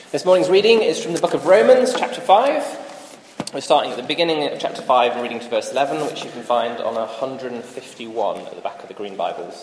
This morning's reading is from the book of Romans, chapter 5. We're starting at the beginning of chapter 5 and reading to verse 11, which you can find on 151 at the back of the Green Bibles.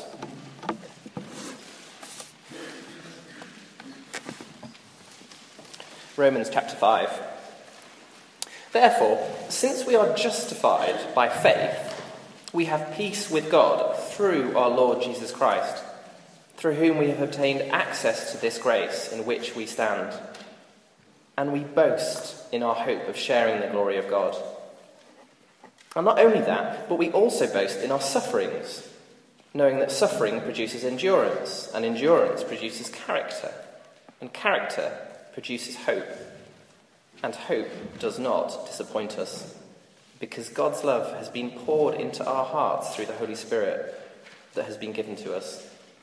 Romans chapter 5. Therefore, since we are justified by faith, we have peace with God through our Lord Jesus Christ, through whom we have obtained access to this grace in which we stand. And we boast in our hope of sharing the glory of God. And not only that, but we also boast in our sufferings, knowing that suffering produces endurance, and endurance produces character, and character produces hope. And hope does not disappoint us, because God's love has been poured into our hearts through the Holy Spirit that has been given to us.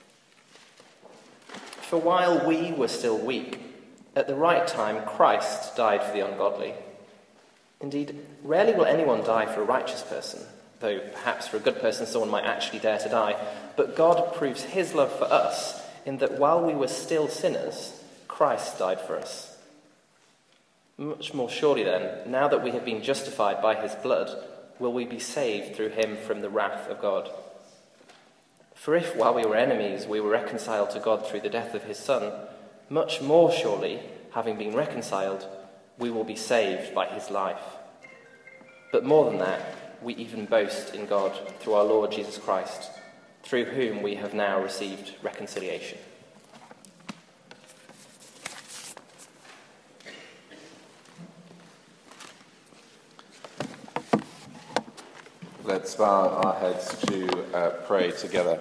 For while we were still weak, at the right time Christ died for the ungodly. Indeed, rarely will anyone die for a righteous person, though perhaps for a good person someone might actually dare to die. But God proves his love for us in that while we were still sinners, Christ died for us. Much more surely then, now that we have been justified by his blood, will we be saved through him from the wrath of God. For if, while we were enemies, we were reconciled to God through the death of his Son, much more surely, having been reconciled, we will be saved by his life. But more than that, we even boast in God through our Lord Jesus Christ, through whom we have now received reconciliation. Let's bow our heads to pray together.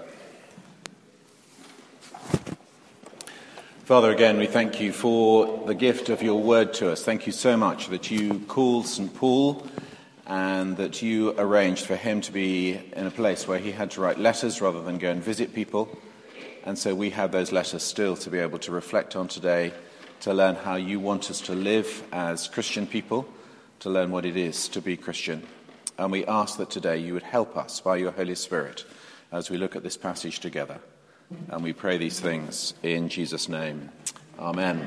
Father, again, we thank you for the gift of your word to us. Thank you so much that you called St. Paul and that you arranged for him to be in a place where he had to write letters rather than go and visit people. And so we have those letters still to be able to reflect on today, to learn how you want us to live as Christian people, to learn what it is to be Christian. And we ask that today you would help us by your Holy Spirit as we look at this passage together. And we pray these things in Jesus' name. Amen.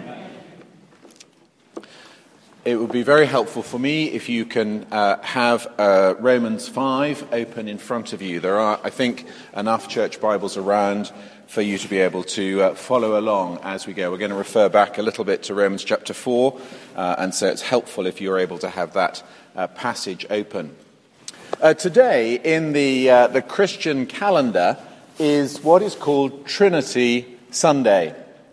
It would be very helpful for me if you can have Romans 5 open in front of you. There are, I think, enough church Bibles around for you to be able to follow along as we go. We're going to refer back a little bit to Romans chapter 4, and so it's helpful if you're able to have that passage open. Today, in the Christian calendar, is what is called Trinity Sunday.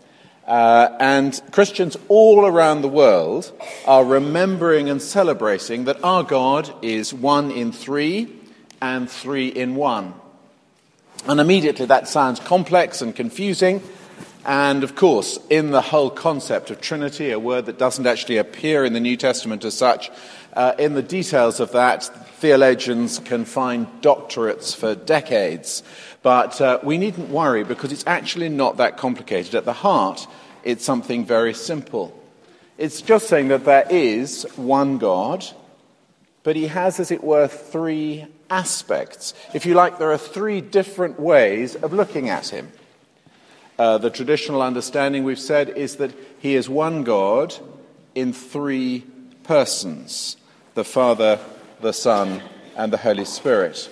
And Christians all around the world are remembering and celebrating that our God is one in three and three in one. And immediately that sounds complex and confusing. And of course, in the whole concept of Trinity, a word that doesn't actually appear in the New Testament as such, in the details of that, theologians can find doctorates for decades. But we needn't worry because it's actually not that complicated. At the heart, it's something very simple. It's just saying that there is one God, but he has, as it were, three aspects. If you like, there are three different ways of looking at him. The traditional understanding, we've said, is that he is one God in three persons: the Father, the Son, and the Holy Spirit.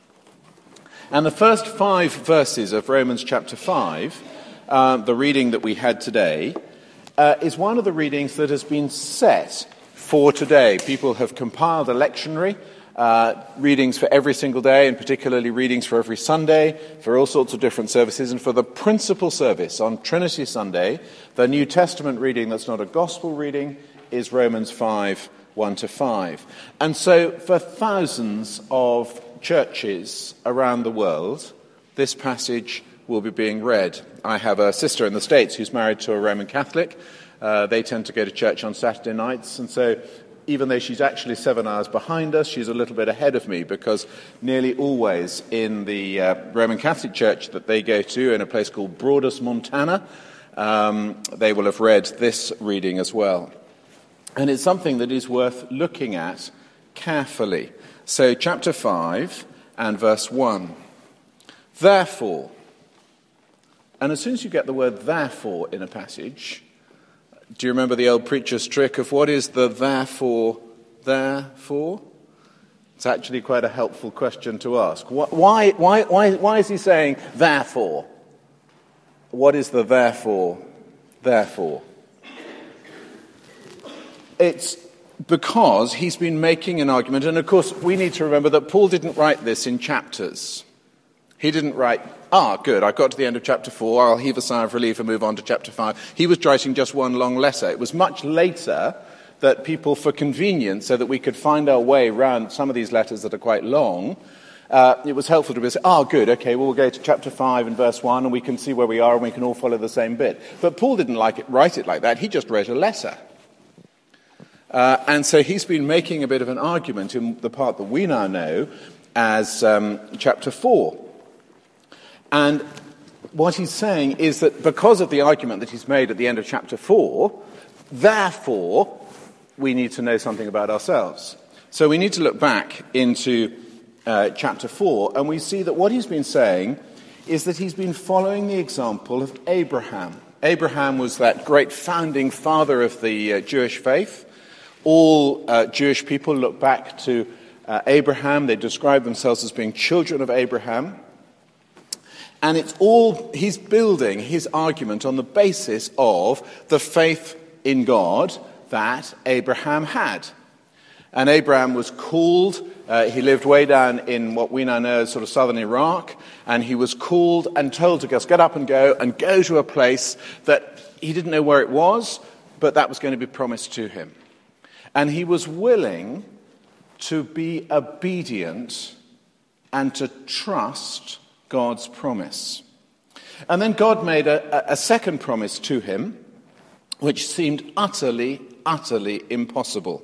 And the first 5 verses of Romans chapter 5, the reading that we had today, is one of the readings that has been set for today. People have compiled a lectionary, readings for every single day, and particularly readings for every Sunday, for all sorts of different services. And for the principal service on Trinity Sunday, the New Testament reading that's not a gospel reading is Romans 5, 1-5. And so for thousands of churches around the world, this passage will be being read. I have a sister in the States who's married to a Roman Catholic. They tend to go to church on Saturday nights, and so even though she's actually 7 hours behind us, she's a little bit ahead of me, because nearly always in the Roman Catholic Church that they go to, in a place called Broadus, Montana, they will have read this reading as well. And it's something that is worth looking at carefully. So chapter 5 and verse 1. Therefore, and as soon as you get the word therefore in a passage, Do you remember the old preacher's trick of what is the therefore there for? It's actually quite a helpful question to ask. Why is he saying therefore? What is the therefore there for? It's because he's been making an argument, and of course we need to remember that Paul didn't write this in chapters. He didn't write, good, I got to the end of chapter 4, I'll heave a sigh of relief and move on to chapter 5. He was writing just one long letter. It was much later that people, for convenience, so that we could find our way around some of these letters that are quite long, it was helpful to be say, good, okay, well, we'll go to chapter 5 and verse 1, and we can see where we are, and we can all follow the same bit. But Paul didn't write it like that. He just wrote a letter. And so he's been making a bit of an argument in the part that we now know as chapter 4. And what he's saying is that because of the argument that he's made at the end of chapter 4, therefore, we need to know something about ourselves. So we need to look back into chapter 4, and we see that what he's been saying is that he's been following the example of Abraham. Abraham was that great founding father of the Jewish faith. All Jewish people look back to Abraham. They describe themselves as being children of Abraham. And he's building his argument on the basis of the faith in God that Abraham had. And Abraham was called, he lived way down in what we now know as sort of southern Iraq, and he was called and told to just get up and go to a place that he didn't know where it was, but that was going to be promised to him. And he was willing to be obedient and to trust God's promise. And then God made a second promise to him, which seemed utterly, utterly impossible.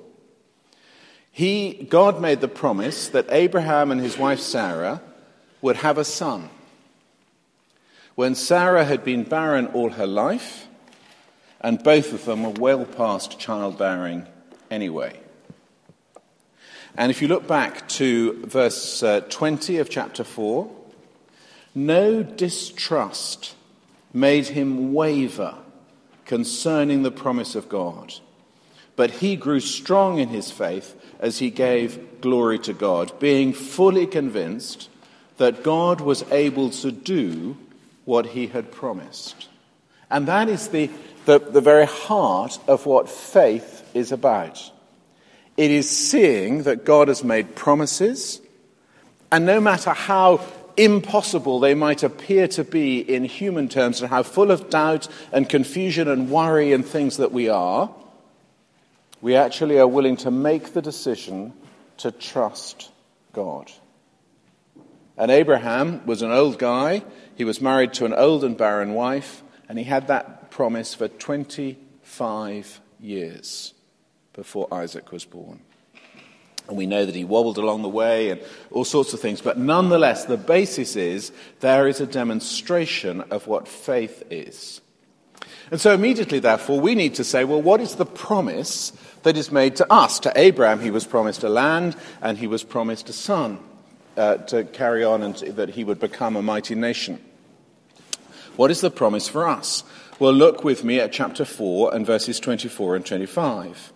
God made the promise that Abraham and his wife Sarah would have a son. When Sarah had been barren all her life, and both of them were well past childbearing anyway. And if you look back to verse 20 of chapter 4, no distrust made him waver concerning the promise of God, but he grew strong in his faith as he gave glory to God, being fully convinced that God was able to do what he had promised. And that is the very heart of what faith is about. It is seeing that God has made promises, and no matter how impossible they might appear to be in human terms, and how full of doubt and confusion and worry and things that we are, we actually are willing to make the decision to trust God. And Abraham was an old guy. He was married to an old and barren wife, and he had that promise for 25 years before Isaac was born. And we know that he wobbled along the way and all sorts of things. But nonetheless, the basis is there is a demonstration of what faith is. And so immediately, therefore, we need to say, well, what is the promise that is made to us? To Abraham, he was promised a land and he was promised a son to carry on and that he would become a mighty nation. What is the promise for us? Well, look with me at chapter 4 and verses 24 and 25.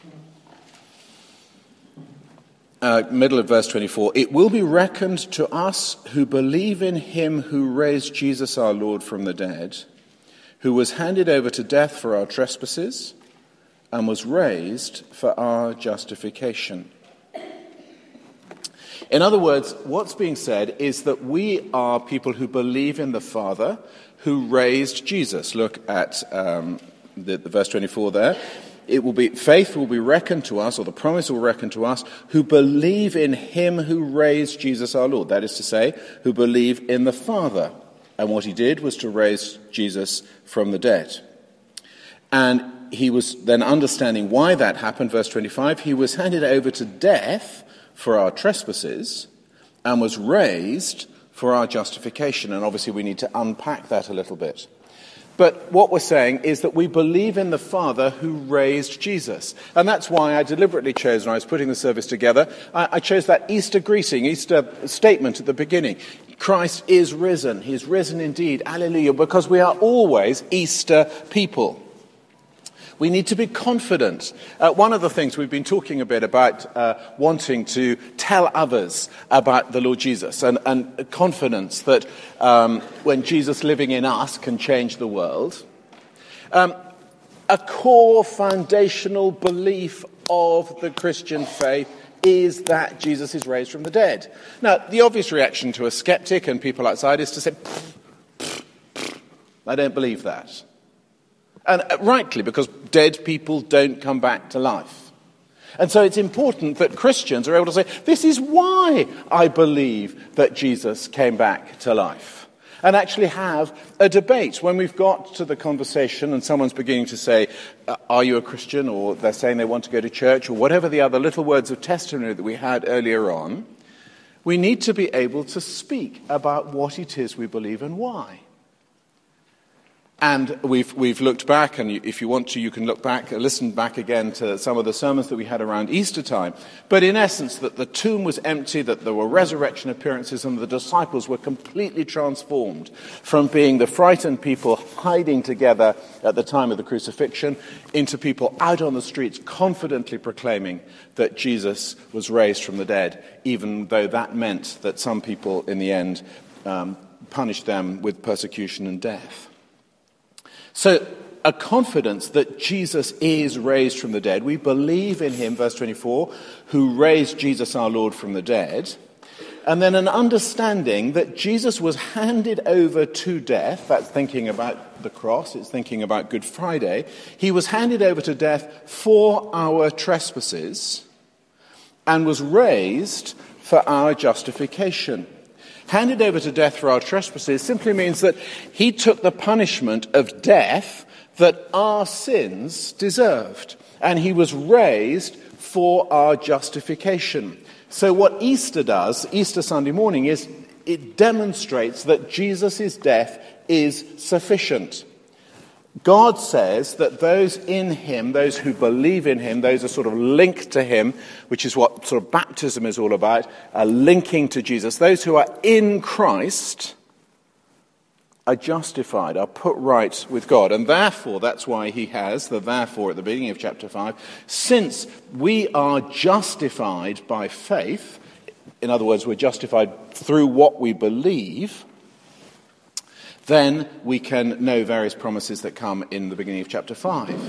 Middle of verse 24, it will be reckoned to us who believe in him who raised Jesus our Lord from the dead, who was handed over to death for our trespasses and was raised for our justification. In other words, what's being said is that we are people who believe in the Father who raised Jesus. Look at the verse 24 there. Faith will be reckoned to us, or the promise will reckon to us, who believe in him who raised Jesus our Lord. That is to say, who believe in the Father. And what he did was to raise Jesus from the dead. And he was then understanding why that happened. Verse 25, he was handed over to death for our trespasses and was raised for our justification. And obviously we need to unpack that a little bit. But what we're saying is that we believe in the Father who raised Jesus. And that's why I deliberately chose, when I was putting the service together, I chose that Easter greeting, Easter statement at the beginning. Christ is risen. He's risen indeed. Alleluia. Because we are always Easter people. We need to be confident. One of the things we've been talking a bit about wanting to tell others about the Lord Jesus and confidence that when Jesus living in us can change the world. A core foundational belief of the Christian faith is that Jesus is raised from the dead. Now, the obvious reaction to a skeptic and people outside is to say, I don't believe that. And rightly, because dead people don't come back to life. And so it's important that Christians are able to say, this is why I believe that Jesus came back to life. And actually have a debate. When we've got to the conversation and someone's beginning to say, are you a Christian? Or they're saying they want to go to church, or whatever the other little words of testimony that we had earlier on, we need to be able to speak about what it is we believe and why. And we've looked back, and if you want to, you can look back, listen back again to some of the sermons that we had around Easter time. But in essence, that the tomb was empty, that there were resurrection appearances, and the disciples were completely transformed from being the frightened people hiding together at the time of the crucifixion into people out on the streets confidently proclaiming that Jesus was raised from the dead, even though that meant that some people in the end punished them with persecution and death. So, a confidence that Jesus is raised from the dead. We believe in him, verse 24, who raised Jesus our Lord from the dead. And then an understanding that Jesus was handed over to death. That's thinking about the cross. It's thinking about Good Friday. He was handed over to death for our trespasses and was raised for our justification. Handed over to death for our trespasses simply means that he took the punishment of death that our sins deserved, and he was raised for our justification. So what Easter does, Easter Sunday morning, is it demonstrates that Jesus' death is sufficient. God says that those in him, those who believe in him, those are sort of linked to him, which is what sort of baptism is all about, linking to Jesus. Those who are in Christ are justified, are put right with God. And therefore, that's why he has the therefore at the beginning of chapter 5. Since we are justified by faith, in other words, we're justified through what we believe, then we can know various promises that come in the beginning of chapter 5.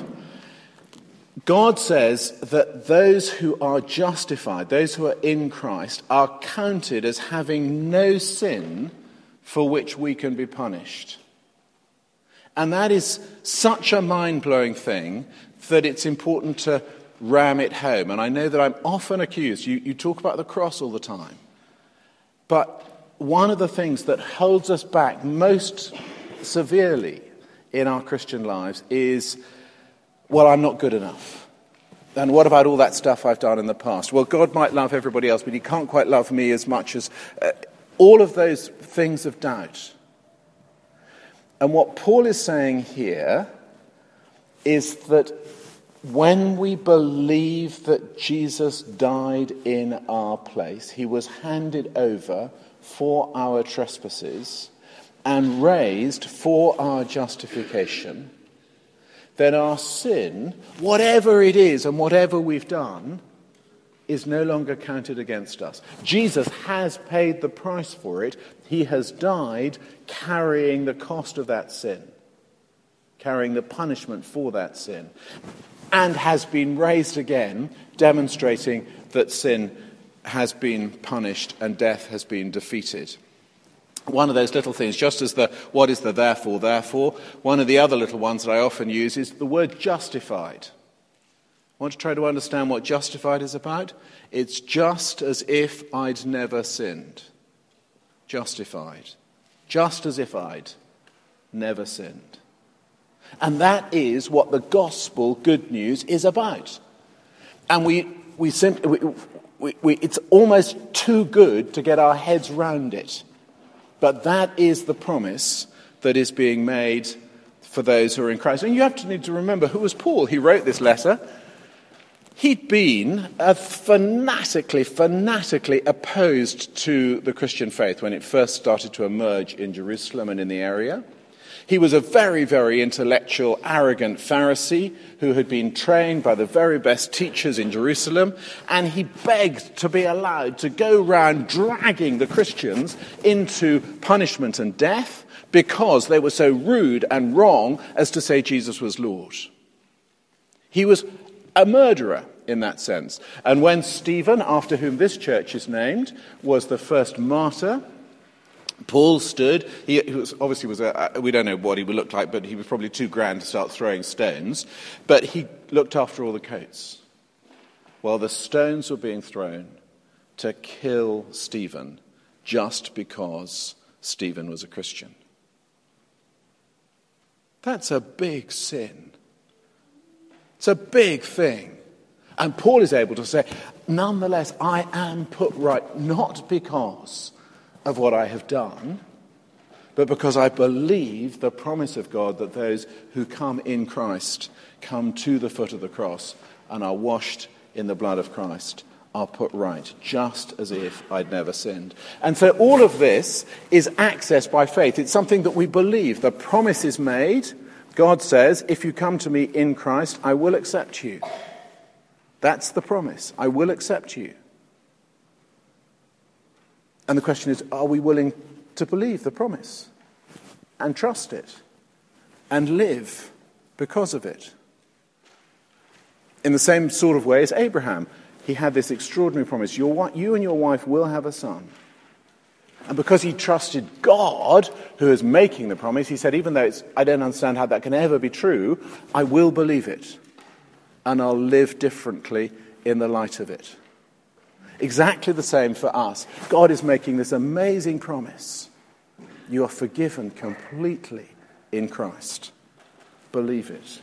God says that those who are justified, those who are in Christ, are counted as having no sin for which we can be punished. And that is such a mind-blowing thing that it's important to ram it home. And I know that I'm often accused, you talk about the cross all the time, but one of the things that holds us back most severely in our Christian lives is, well, I'm not good enough. And what about all that stuff I've done in the past? Well, God might love everybody else, but he can't quite love me as much as all of those things of doubt. And what Paul is saying here is that when we believe that Jesus died in our place, he was handed over for our trespasses and raised for our justification, then our sin, whatever it is and whatever we've done, is no longer counted against us. Jesus has paid the price for it. He has died carrying the cost of that sin, carrying the punishment for that sin, and has been raised again, demonstrating that sin has been punished and death has been defeated. One of those little things, just as what is the therefore, one of the other little ones that I often use is the word justified. I want to try to understand what justified is about. It's just as if I'd never sinned. Justified. Just as if I'd never sinned. And that is what the gospel good news is about. And it's almost too good to get our heads round it. But that is the promise that is being made for those who are in Christ. And you need to remember, who was Paul? He wrote this letter. He'd been fanatically opposed to the Christian faith when it first started to emerge in Jerusalem and in the area. He was a very, very intellectual, arrogant Pharisee who had been trained by the very best teachers in Jerusalem, and he begged to be allowed to go round dragging the Christians into punishment and death because they were so rude and wrong as to say Jesus was Lord. He was a murderer in that sense. And when Stephen, after whom this church is named, was the first martyr, Paul stood. He was we don't know what he would look like, but he was probably too grand to start throwing stones. But he looked after all the coats while the stones were being thrown to kill Stephen just because Stephen was a Christian. That's a big sin. It's a big thing. And Paul is able to say, nonetheless, I am put right, not because of what I have done, but because I believe the promise of God that those who come in Christ come to the foot of the cross and are washed in the blood of Christ, are put right, just as if I'd never sinned. And so all of this is accessed by faith. It's something that we believe. The promise is made. God says, if you come to me in Christ, I will accept you. That's the promise. I will accept you. And the question is, are we willing to believe the promise and trust it and live because of it? In the same sort of way as Abraham, he had this extraordinary promise. You and your wife will have a son. And because he trusted God, who is making the promise, he said, even though I don't understand how that can ever be true, I will believe it. And I'll live differently in the light of it. Exactly the same for us. God is making this amazing promise. You are forgiven completely in Christ. Believe it.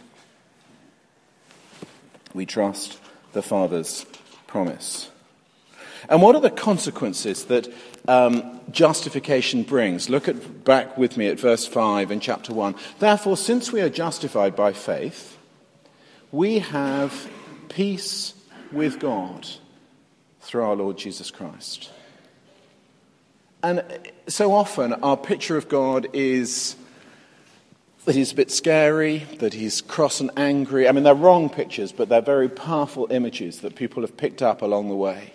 We trust the Father's promise. And what are the consequences that justification brings? Look back with me at verse 5 in chapter 1. Therefore, since we are justified by faith, we have peace with God through our Lord Jesus Christ. And so often our picture of God is that he's a bit scary, that he's cross and angry. I mean, they're wrong pictures, but they're very powerful images that people have picked up along the way.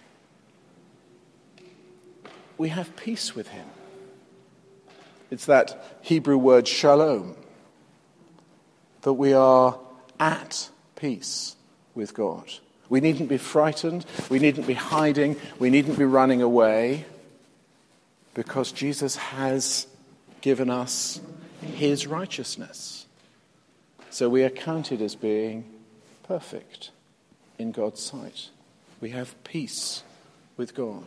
We have peace with him. It's that Hebrew word shalom, that we are at peace with God. We needn't be frightened. We needn't be hiding. We needn't be running away, because Jesus has given us his righteousness. So we are counted as being perfect in God's sight. We have peace with God.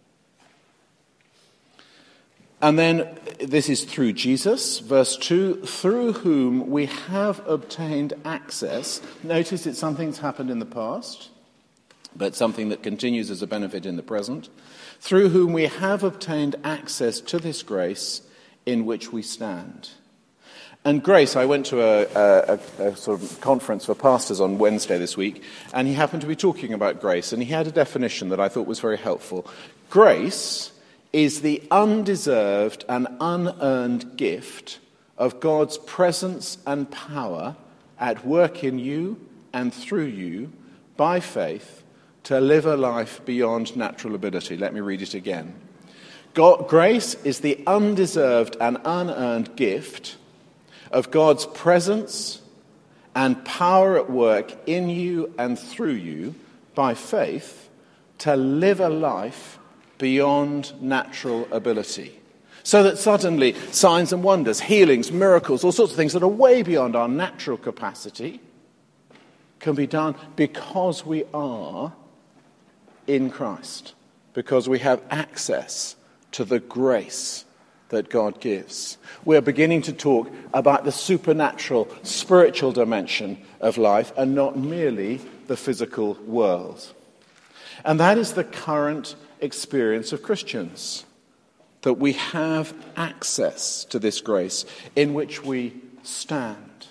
And then this is through Jesus, verse 2, through whom we have obtained access. Notice it's something that's happened in the past, but something that continues as a benefit in the present. Through whom we have obtained access to this grace in which we stand. And grace, I went to a sort of conference for pastors on Wednesday this week, and he happened to be talking about grace, and he had a definition that I thought was very helpful. Grace is the undeserved and unearned gift of God's presence and power at work in you and through you by faith to live a life beyond natural ability. Let me read it again. Grace is the undeserved and unearned gift of God's presence and power at work in you and through you by faith to live a life beyond natural ability. So that suddenly signs and wonders, healings, miracles, all sorts of things that are way beyond our natural capacity can be done because we are in Christ, because we have access to the grace that God gives. We're beginning to talk about the supernatural, spiritual dimension of life and not merely the physical world. And that is the current experience of Christians, that we have access to this grace in which we stand.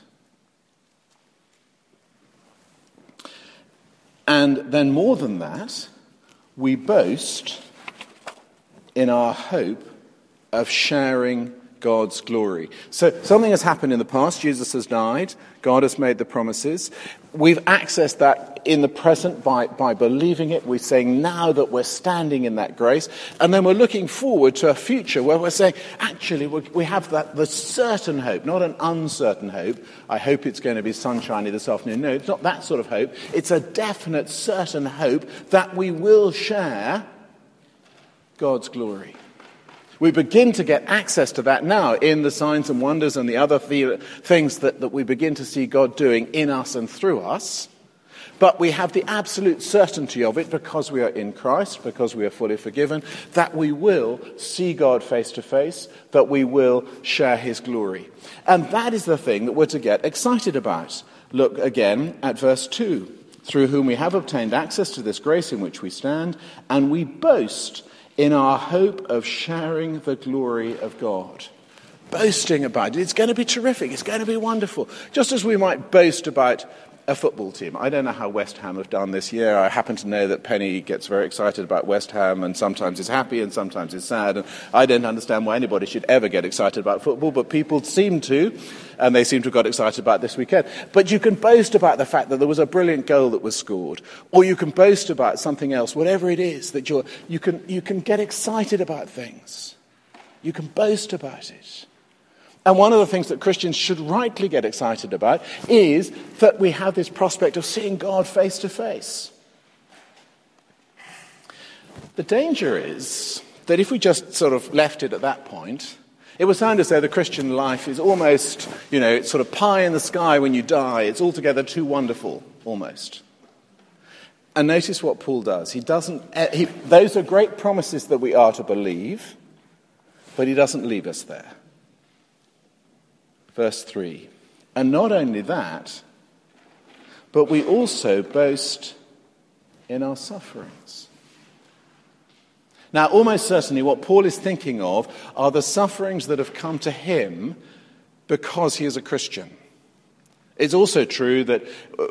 And then more than that, we boast in our hope of sharing God's glory. So something has happened in the past. Jesus has died. God has made the promises. We've accessed that in the present by believing it. We're saying now that we're standing in that grace. And then we're looking forward to a future where we're saying, actually, we have the certain hope, not an uncertain hope. I hope it's going to be sunshiny this afternoon. No, it's not that sort of hope. It's a definite, certain hope that we will share God's glory. We begin to get access to that now in the signs and wonders and the other things that we begin to see God doing in us and through us. But we have the absolute certainty of it because we are in Christ, because we are fully forgiven, that we will see God face to face, that we will share his glory. And that is the thing that we're to get excited about. Look again at verse 2. Through whom we have obtained access to this grace in which we stand, and we boast in our hope of sharing the glory of God. Boasting about it. It's going to be terrific. It's going to be wonderful. Just as we might boast about a football team. I don't know how West Ham have done this year. I happen to know that Penny gets very excited about West Ham and sometimes is happy and sometimes is sad. And I don't understand why anybody should ever get excited about football, but people seem to, and they seem to have got excited about this weekend. But you can boast about the fact that there was a brilliant goal that was scored, or you can boast about something else, whatever it is, that you can get excited about things. You can boast about it. And one of the things that Christians should rightly get excited about is that we have this prospect of seeing God face to face. The danger is that if we just sort of left it at that point, it would sound as though the Christian life is almost, it's sort of pie in the sky when you die. It's altogether too wonderful, almost. And notice what Paul does. Those are great promises that we are to believe, but he doesn't leave us there. Verse 3, and not only that, but we also boast in our sufferings. Now, almost certainly what Paul is thinking of are the sufferings that have come to him because he is a Christian. It's also true that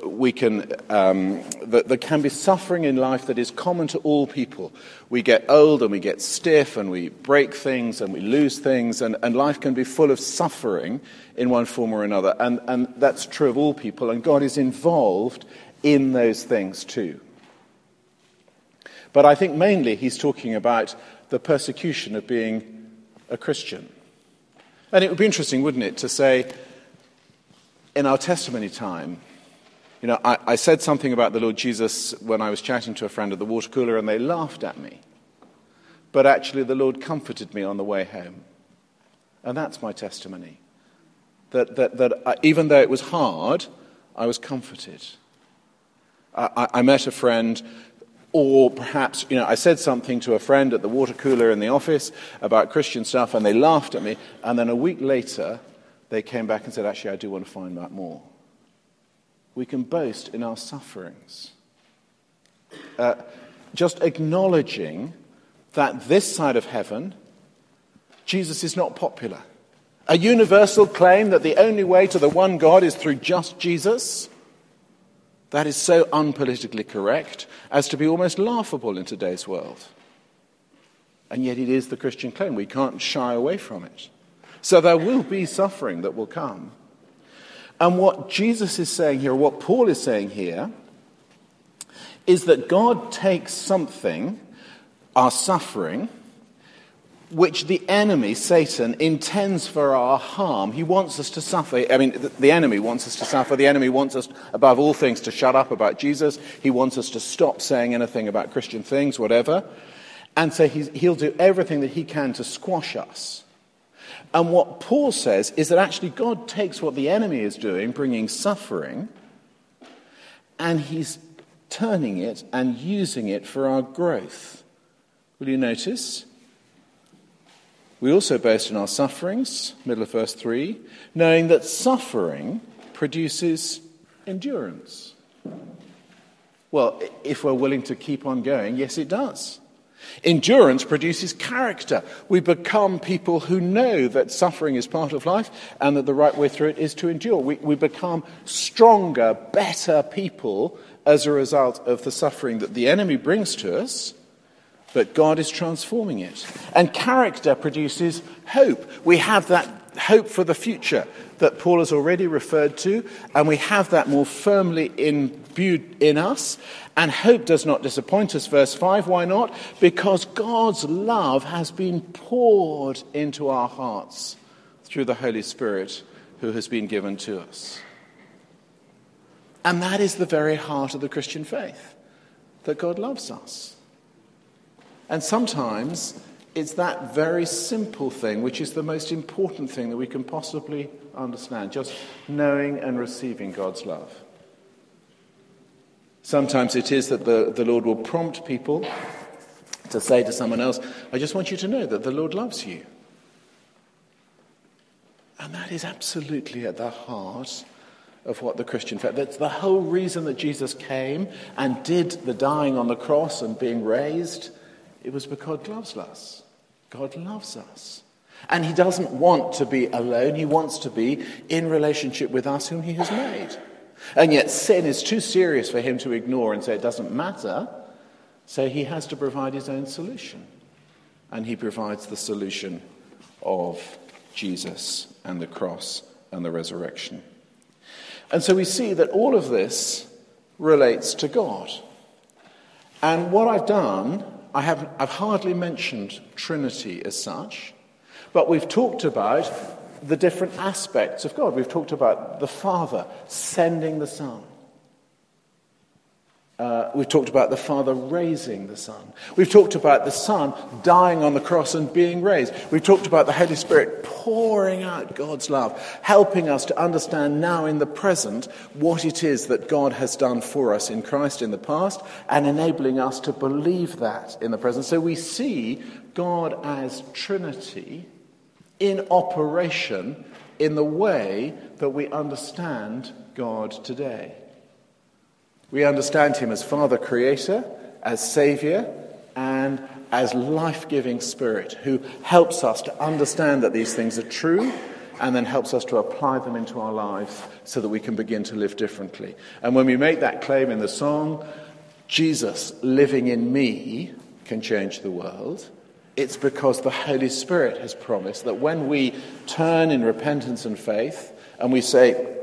that there can be suffering in life that is common to all people. We get old and we get stiff and we break things and we lose things, and life can be full of suffering in one form or another. And that's true of all people, and God is involved in those things too. But I think mainly he's talking about the persecution of being a Christian. And it would be interesting, wouldn't it, to say, in our testimony time, I said something about the Lord Jesus when I was chatting to a friend at the water cooler and they laughed at me. But actually the Lord comforted me on the way home. And that's my testimony. That even though it was hard, I was comforted. I met a friend, or perhaps, I said something to a friend at the water cooler in the office about Christian stuff and they laughed at me. And then a week later, they came back and said, actually, I do want to find out more. We can boast in our sufferings. Just acknowledging that this side of heaven, Jesus is not popular. A universal claim that the only way to the one God is through just Jesus, that is so unpolitically correct as to be almost laughable in today's world. And yet it is the Christian claim. We can't shy away from it. So there will be suffering that will come. And what Jesus is saying here, what Paul is saying here, is that God takes something, our suffering, which the enemy, Satan, intends for our harm. He wants us to suffer. I mean, the enemy wants us to suffer. The enemy wants us, above all things, to shut up about Jesus. He wants us to stop saying anything about Christian things, whatever. And so he'll do everything that he can to squash us. And what Paul says is that actually God takes what the enemy is doing, bringing suffering, and he's turning it and using it for our growth. Will you notice? We also boast in our sufferings, middle of verse 3, knowing that suffering produces endurance. Well, if we're willing to keep on going, yes, it does. Endurance produces character. We become people who know that suffering is part of life and that the right way through it is to endure. We become stronger, better people as a result of the suffering that the enemy brings to us. but God is transforming it. And character produces hope. We have that hope for the future that Paul has already referred to, and we have that more firmly imbued in us. And hope does not disappoint us, verse 5. Why not? Because God's love has been poured into our hearts through the Holy Spirit who has been given to us. And that is the very heart of the Christian faith, that God loves us. And sometimes it's that very simple thing which is the most important thing that we can possibly understand, just knowing and receiving God's love. Sometimes it is that the Lord will prompt people to say to someone else, I just want you to know that the Lord loves you. And that is absolutely at the heart of what the Christian faith. That's the whole reason that Jesus came and did the dying on the cross and being raised. It was because God loves us. God loves us. And he doesn't want to be alone. He wants to be in relationship with us whom he has made. And yet sin is too serious for him to ignore and say it doesn't matter. So he has to provide his own solution. And he provides the solution of Jesus and the cross and the resurrection. And so we see that all of this relates to God. And what I've done, I've hardly mentioned Trinity as such, but we've talked about the different aspects of God. We've talked about the Father sending the Son. We've talked about the Father raising the Son. We've talked about the Son dying on the cross and being raised. We've talked about the Holy Spirit pouring out God's love, helping us to understand now in the present what it is that God has done for us in Christ in the past and enabling us to believe that in the present. So we see God as Trinity in operation in the way that we understand God today. We understand him as Father Creator, as Saviour, and as life-giving Spirit who helps us to understand that these things are true and then helps us to apply them into our lives so that we can begin to live differently. And when we make that claim in the song, Jesus living in me can change the world, it's because the Holy Spirit has promised that when we turn in repentance and faith and we say,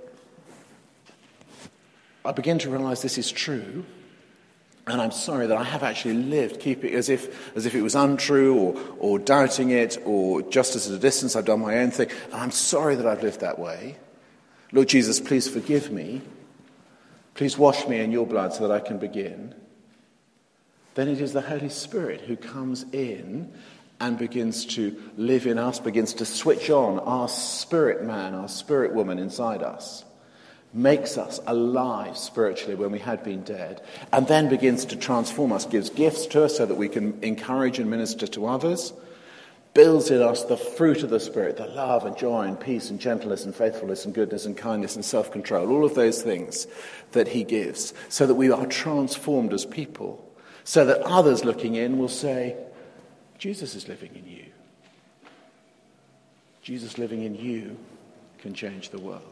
I begin to realize this is true, and I'm sorry that I have actually lived keeping it as if it was untrue or doubting it, or just as at a distance I've done my own thing, and I'm sorry that I've lived that way. Lord Jesus, please forgive me. Please wash me in your blood so that I can begin. Then it is the Holy Spirit who comes in and begins to live in us, begins to switch on our spirit man, our spirit woman inside us, makes us alive spiritually when we had been dead, and then begins to transform us, gives gifts to us so that we can encourage and minister to others, builds in us the fruit of the Spirit, the love and joy and peace and gentleness and faithfulness and goodness and kindness and self-control, all of those things that he gives, so that we are transformed as people, so that others looking in will say, Jesus is living in you. Jesus living in you can change the world.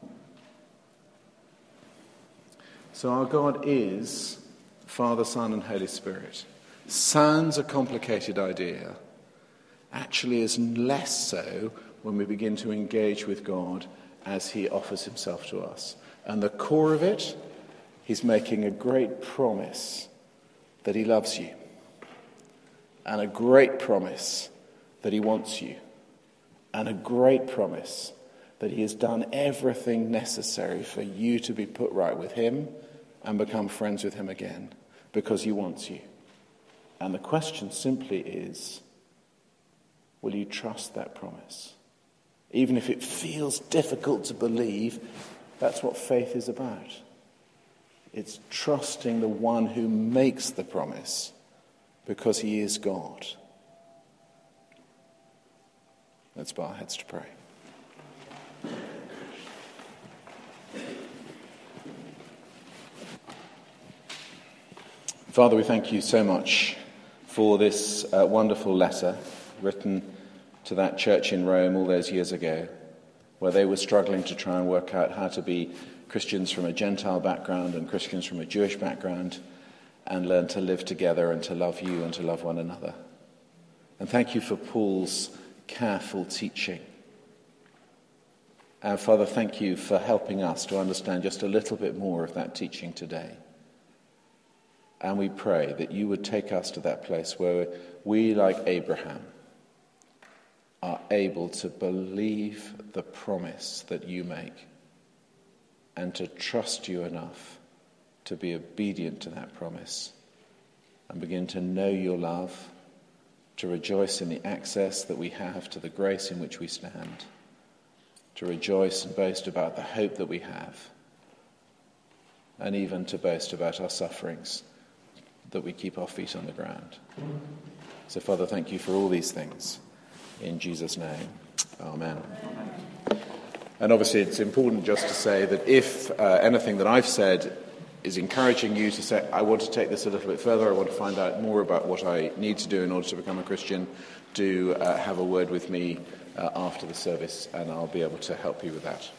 So our God is Father, Son, and Holy Spirit. Sounds a complicated idea. Actually is less so when we begin to engage with God as he offers himself to us. And the core of it, he's making a great promise that he loves you. And a great promise that he wants you. And a great promise that he has done everything necessary for you to be put right with him and become friends with him again, because he wants you. And the question simply is, will you trust that promise? Even if it feels difficult to believe, that's what faith is about. It's trusting the one who makes the promise, because he is God. Let's bow our heads to pray. Father, we thank you so much for this wonderful letter written to that church in Rome all those years ago, where they were struggling to try and work out how to be Christians from a Gentile background and Christians from a Jewish background. and learn to live together and to love you and to love one another. And thank you for Paul's careful teaching. And Father, thank you for helping us to understand just a little bit more of that teaching today. And we pray that you would take us to that place where we, like Abraham, are able to believe the promise that you make and to trust you enough to be obedient to that promise and begin to know your love, to rejoice in the access that we have to the grace in which we stand, to rejoice and boast about the hope that we have, and even to boast about our sufferings, that we keep our feet on the ground. So, Father, thank you for all these things. In Jesus' name, amen. And obviously it's important just to say that if anything that I've said is encouraging you to say, I want to take this a little bit further, I want to find out more about what I need to do in order to become a Christian, do have a word with me after the service, and I'll be able to help you with that.